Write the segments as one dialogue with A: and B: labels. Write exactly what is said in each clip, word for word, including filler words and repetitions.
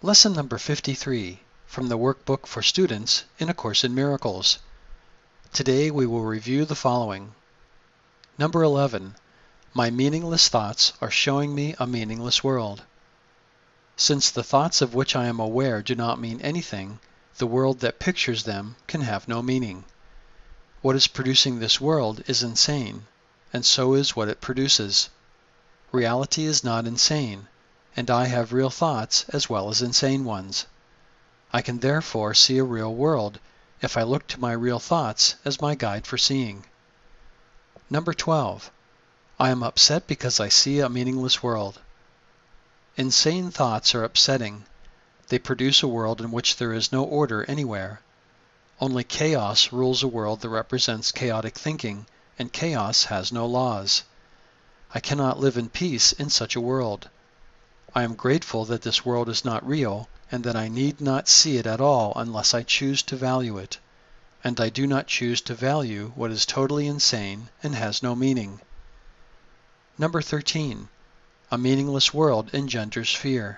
A: Lesson number fifty-three from the Workbook for Students in A Course in Miracles. Today we will review the following. Number eleven. My meaningless thoughts are showing me a meaningless world. Since the thoughts of which I am aware do not mean anything, the world that pictures them can have no meaning. What is producing this world is insane, and so is what it produces. Reality is not insane, and I have real thoughts as well as insane ones. I can therefore see a real world if I look to my real thoughts as my guide for seeing. Number twelve. I am upset because I see a meaningless world. Insane thoughts are upsetting. They produce a world in which there is no order anywhere. Only chaos rules a world that represents chaotic thinking, and chaos has no laws. I cannot live in peace in such a world. I am grateful that this world is not real, and that I need not see it at all unless I choose to value it. And I do not choose to value what is totally insane and has no meaning. Number thirteen. A meaningless world engenders fear.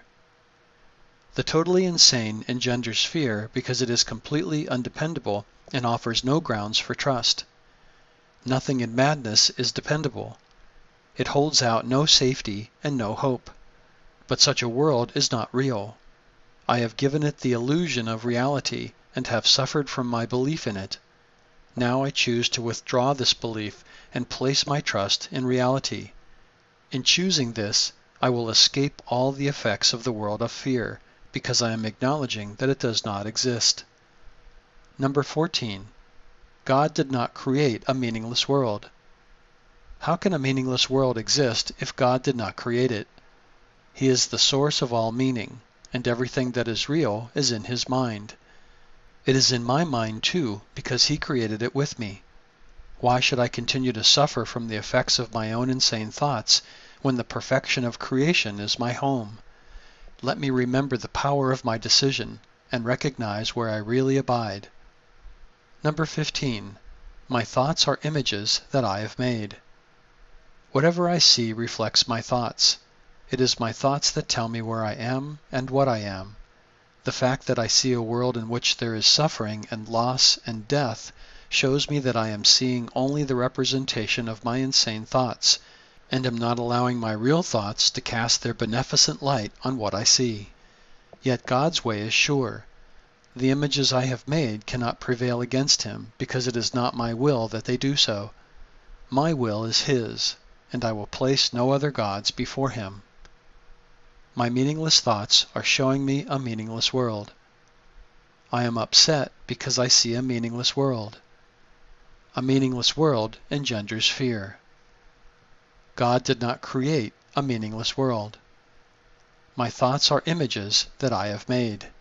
A: The totally insane engenders fear because it is completely undependable and offers no grounds for trust. Nothing in madness is dependable. It holds out no safety and no hope. But such a world is not real. I have given it the illusion of reality and have suffered from my belief in it. Now I choose to withdraw this belief and place my trust in reality. In choosing this, I will escape all the effects of the world of fear, because I am acknowledging that it does not exist. Number fourteen. God did not create a meaningless world. How can a meaningless world exist if God did not create it? He is the source of all meaning, and everything that is real is in His mind. It is in my mind too, because He created it with me. Why should I continue to suffer from the effects of my own insane thoughts when the perfection of creation is my home? Let me remember the power of my decision and recognize where I really abide. Number fifteen. My thoughts are images that I have made. Whatever I see reflects my thoughts. It is my thoughts that tell me where I am and what I am. The fact that I see a world in which there is suffering and loss and death shows me that I am seeing only the representation of my insane thoughts, and am not allowing my real thoughts to cast their beneficent light on what I see. Yet God's way is sure. The images I have made cannot prevail against Him, because it is not my will that they do so. My will is His, and I will place no other gods before Him. My meaningless thoughts are showing me a meaningless world. I am upset because I see a meaningless world. A meaningless world engenders fear. God did not create a meaningless world. My thoughts are images that I have made.